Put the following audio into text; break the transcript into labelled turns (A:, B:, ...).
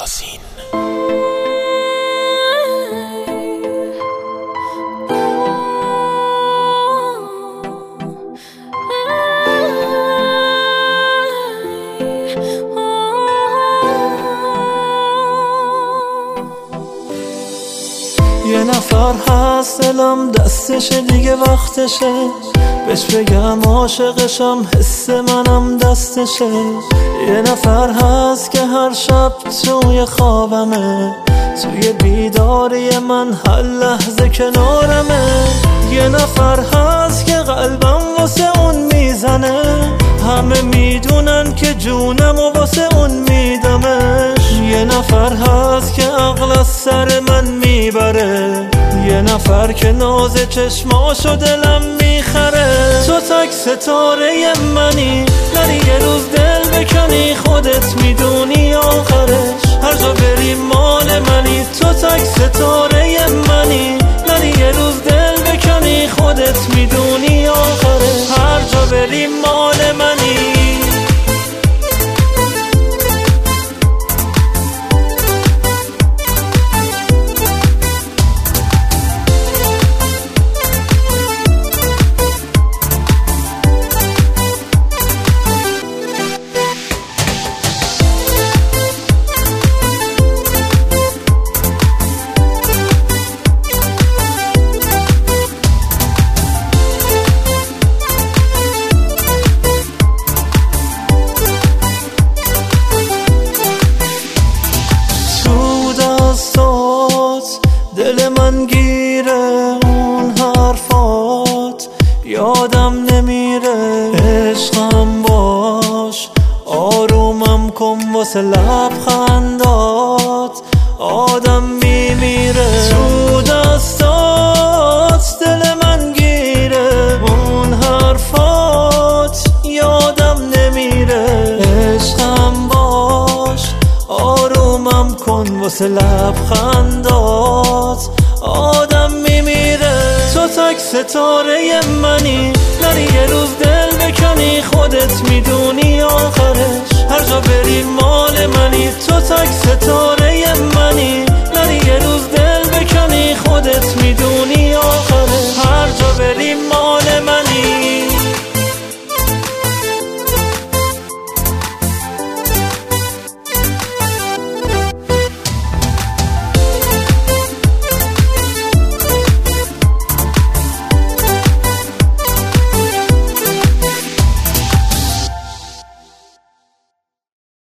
A: یاسین.
B: یه نفر هست دلم دستشه دیگه وقتشه، بهش بگم عاشقشم حس منم دستشه. یه نفر هست که هر شب توی خوابمه، توی بیداری من هر لحظه کنارمه. یه نفر هست که قلبم واسه اون میزنه، همه میدونن که جونم و واسه اون میدمش. یه نفر هست که عقل از سر من میبره، یه نفر که ناز چشماشو دلم میخره. تو تک ستاره منی، نری یه روز دل بکنی، خودت میدونی آخرش هر جا بری مال منی. تو تک ستاره منی، نری یه روز دل بکنی، خودت میدونی آخرش هر جا بری مال منی. دل من گیره اون حرفات، یادم نمیره عشقم باش، آرومم کن واسه لبخندات، آدم میمیره تو دستات. دل من گیره اون حرفات، یادم نمیره عشقم باش، آرومم کن واسه لبخندات، آدم میمیره. تو تک ستاره منی، نری یه روز دل بکنی، خودت میدونی آخرش هر جا بری مال منی. تو تک ستاره منی، نری یه روز دل بکنی، خودت میدونی آخرش هر جا بری مال